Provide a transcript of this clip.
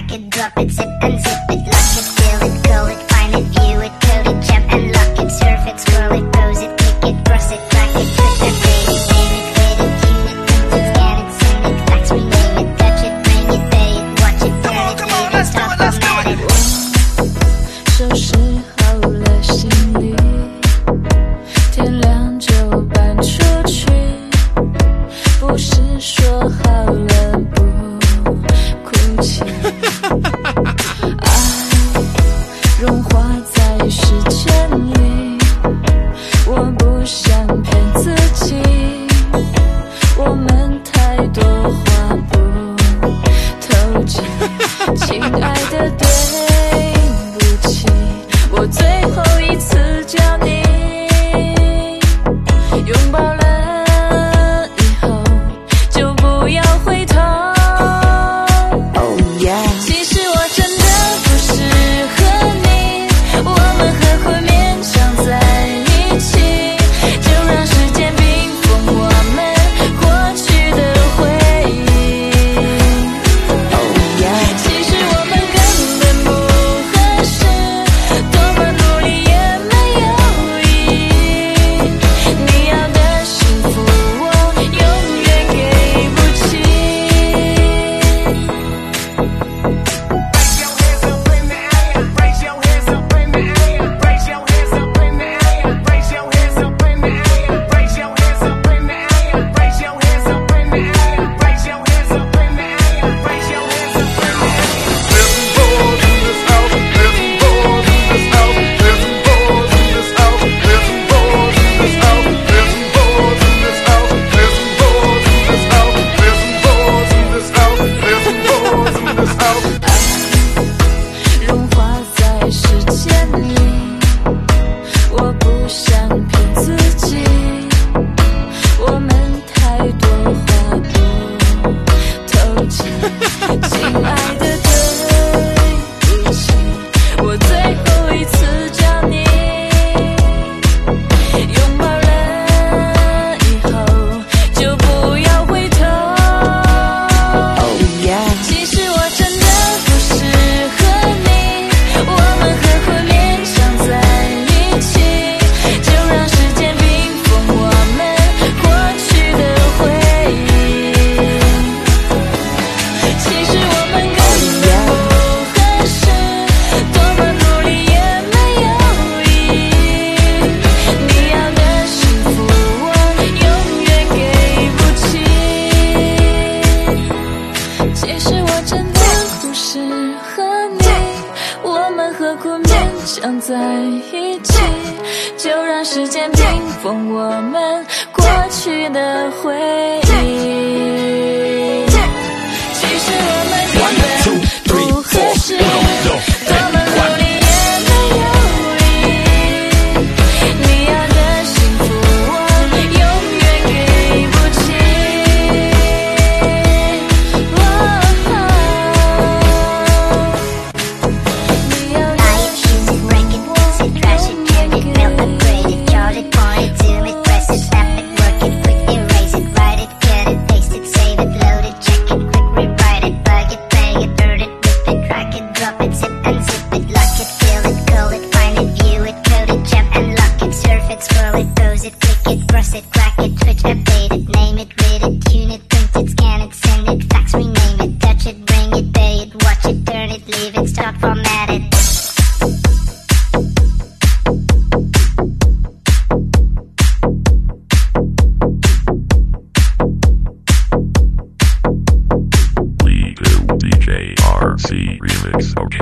crack it, drop it, zip and zip it, lock it, fill it, call it, find it, view it, code it, jump and lock it, surf it, scroll it, pose it, click it, cross it, crack it, twist it, fade it, name it, fade it, tune it, print it, scan it, send it, fax, rename it, touch it, bring it, pay it, watch it, turn it, leave it, stop, format it. 收拾好了行李，天亮就搬出去，不是说好了不哭泣，爱融化在时间里，我不想骗自己，我们太多话不投机，亲爱的对不起，我最后一次叫你拥抱了以后就不要回头。其实我真的不适合你，我们何苦勉强在一起，就让时间冰封我们过去的回忆。其实我们根本不合适，多么努力也没有意义，你要的幸福我永远给不起。融化在时间里，我不想骗自己，我们太多话不投机，亲爱的对不起，我最后一次叫你拥抱了以后就不要回头。其实我真的不适合你，我们何苦勉强在一起，就让时间冰封我们过去的回忆。其实我们根本不合适，多么努力也没有意义，你要的幸福我永远给不起。其实我真的不适合你，我们何苦勉强在一起，就让时间冰封我们过去的回忆。其实我们根本不合适，多么努力也没有意义，你要的幸福我永远给不起。你要的 Buy it, use it, break it, fix it, trash it, turn it, melt, upgrade it, chart it, point it, zoom it, press it, snap it, work it, quick erase it, write it, cut it, paste it, save it, load it, check it, quick rewrite it, bug it, play it, turn it, rip it, crack it, drop it, zip and zip it, lock it, fill it, call it, find it, view it, code it, jump and lock it, surf it, scroll it, pose it, click it, cross it, crack it, switch, update it, name it, read it, tune it, print it, scan it, send it, fax, rename it, touch it, bring it, pay it, watch it, turn it, leave it, stop, format it. Legal DJ RC Remix. Okay.